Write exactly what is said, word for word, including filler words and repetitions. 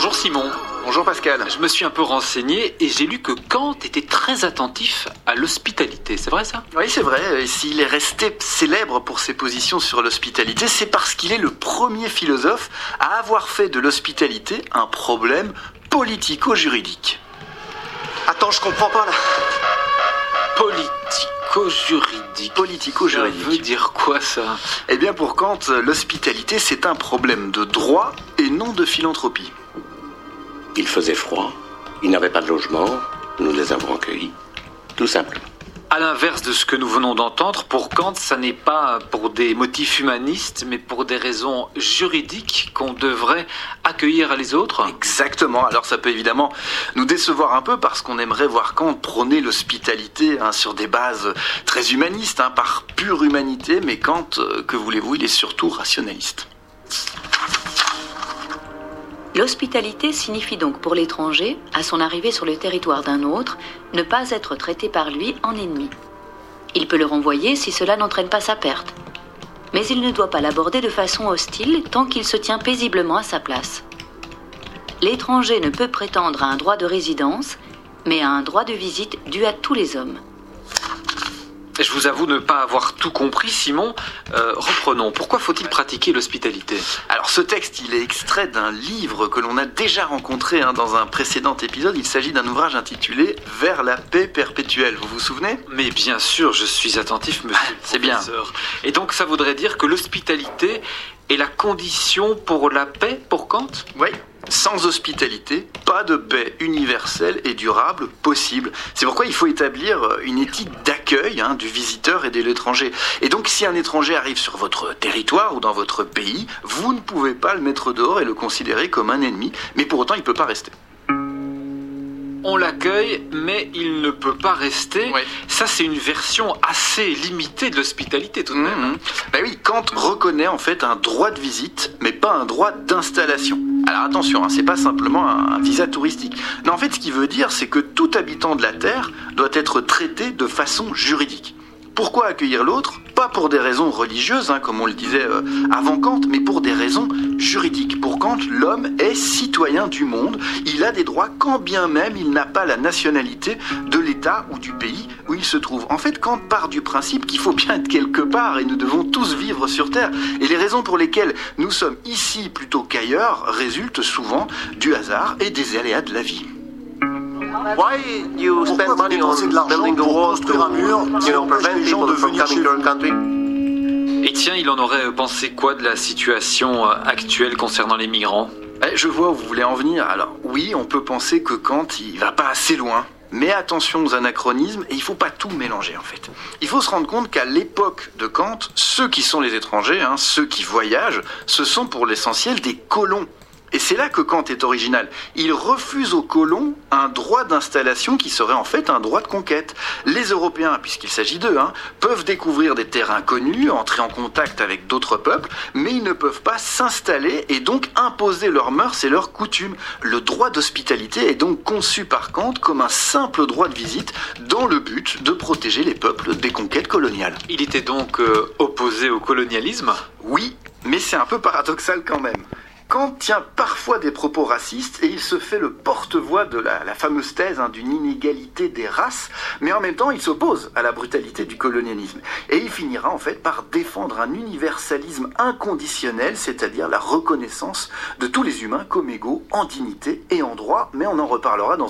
Bonjour Simon. Bonjour Pascal. Je me suis un peu renseigné et j'ai lu que Kant était très attentif à l'hospitalité, c'est vrai ça? Oui, c'est vrai. Et s'il est resté célèbre pour ses positions sur l'hospitalité, c'est parce qu'il est le premier philosophe à avoir fait de l'hospitalité un problème politico-juridique. Attends, je comprends pas là. Politico-juridique. Politico-juridique. Ça veut dire quoi ça? Eh bien pour Kant, l'hospitalité c'est un problème de droit et non de philanthropie. Il faisait froid, il n'avait pas de logement, nous les avons accueillis, tout simplement. À l'inverse de ce que nous venons d'entendre, pour Kant, ça n'est pas pour des motifs humanistes, mais pour des raisons juridiques qu'on devrait accueillir les autres. Exactement. Alors ça peut évidemment nous décevoir un peu parce qu'on aimerait voir Kant prôner l'hospitalité hein, sur des bases très humanistes, hein, par pure humanité, mais Kant, euh, que voulez-vous, il est surtout rationaliste. L'hospitalité signifie donc pour l'étranger, à son arrivée sur le territoire d'un autre, ne pas être traité par lui en ennemi. Il peut le renvoyer si cela n'entraîne pas sa perte. Mais il ne doit pas l'aborder de façon hostile tant qu'il se tient paisiblement à sa place. L'étranger ne peut prétendre à un droit de résidence, mais à un droit de visite dû à tous les hommes. Je vous avoue ne pas avoir tout compris, Simon. Euh, reprenons. Pourquoi faut-il pratiquer l'hospitalité? Alors ce texte, il est extrait d'un livre que l'on a déjà rencontré hein, dans un précédent épisode. Il s'agit d'un ouvrage intitulé « Vers la paix perpétuelle ». Vous vous souvenez? Mais bien sûr, je suis attentif, monsieur le C'est bien. professeur. Et donc ça voudrait dire que l'hospitalité est la condition pour la paix pour Kant? Oui. Sans hospitalité, pas de paix universelle et durable possible. C'est pourquoi il faut établir une éthique d'accueil hein, du visiteur et de l'étranger. Et donc si un étranger arrive sur votre territoire ou dans votre pays, vous ne pouvez pas le mettre dehors et le considérer comme un ennemi, mais pour autant il ne peut pas rester. On l'accueille, mais il ne peut pas rester. Ouais. Ça, c'est une version assez limitée de l'hospitalité, tout de même. Mmh. Ben oui, Kant reconnaît en fait un droit de visite, mais pas un droit d'installation. Alors attention, hein, c'est pas simplement un, un visa touristique. Non, en fait, ce qu'il veut dire, c'est que tout habitant de la Terre doit être traité de façon juridique. Pourquoi accueillir l'autre? Pas pour des raisons religieuses, hein, comme on le disait euh, avant Kant, mais pour des raisons juridiques. Pour Kant, l'homme est citoyen du monde. Il a des droits quand bien même il n'a pas la nationalité de l'État ou du pays où il se trouve. En fait, Kant part du principe qu'il faut bien être quelque part et nous devons tous vivre sur Terre. Et les raisons pour lesquelles nous sommes ici plutôt qu'ailleurs résultent souvent du hasard et des aléas de la vie. Why you spend money on building the wall to, you know, prevent people from coming to our country? Et tiens, il en aurait pensé quoi de la situation euh, actuelle concernant les migrants? Eh, je vois où vous voulez en venir. Alors oui, on peut penser que Kant, il va pas assez loin. Mais attention aux anachronismes, et il faut pas tout mélanger en fait. Il faut se rendre compte qu'à l'époque de Kant, ceux qui sont les étrangers, hein, ceux qui voyagent, ce sont pour l'essentiel des colons. Et c'est là que Kant est original. Il refuse aux colons un droit d'installation qui serait en fait un droit de conquête. Les Européens, puisqu'il s'agit d'eux, hein, peuvent découvrir des terrains connus, entrer en contact avec d'autres peuples, mais ils ne peuvent pas s'installer et donc imposer leurs mœurs et leurs coutumes. Le droit d'hospitalité est donc conçu par Kant comme un simple droit de visite dans le but de protéger les peuples des conquêtes coloniales. Il était donc euh, opposé au colonialisme? Oui, mais c'est un peu paradoxal quand même. Kant tient parfois des propos racistes et il se fait le porte-voix de la, la fameuse thèse hein, d'une inégalité des races, mais en même temps il s'oppose à la brutalité du colonialisme. Et il finira en fait par défendre un universalisme inconditionnel, c'est-à-dire la reconnaissance de tous les humains comme égaux en dignité et en droit, mais on en reparlera dans